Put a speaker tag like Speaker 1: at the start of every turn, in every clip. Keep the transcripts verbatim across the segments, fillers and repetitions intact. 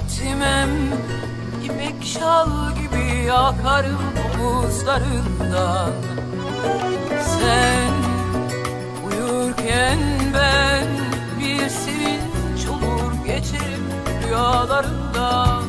Speaker 1: incitmem, ipek şal gibi akarım omuzlarından. Sen uyurken ben bir sevinç olur geçerim rüyalarından.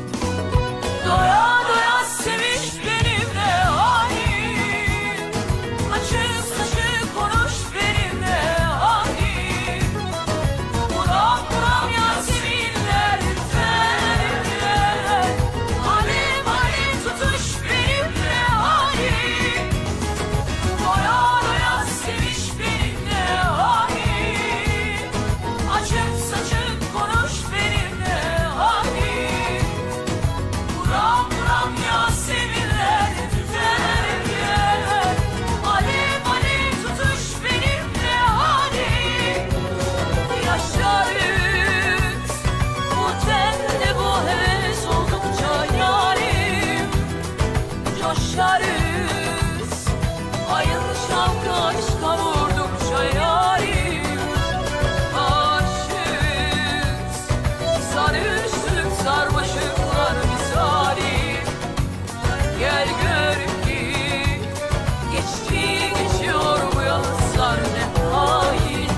Speaker 1: Doya doya seviş benimle halim, açık saçık konuş benimle halim. Buram buram yaseminler teller, alev alev tutuş benimle halim. Doya doya seviş benimle halim, açık saçık konuş benimle halim. Buram buram yaseminler tüterler, alev alev tutuş benimle halim. Yaşarız bu tende bu heves oldukça yarim. Coşarız ayın şavkı aşka vurdukça yarim. Aşığız sarışık sarmaşıklar misali. Gel gör ki geçti geçiyor bu yalnızlar ne hain.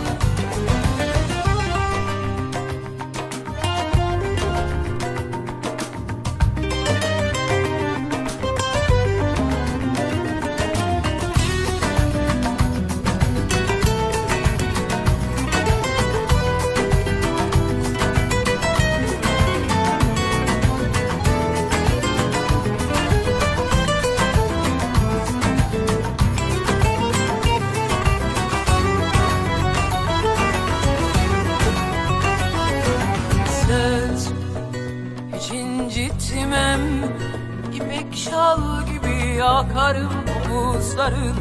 Speaker 1: Söz hiç incitmem, ipek şal gibi yakarım omuzların.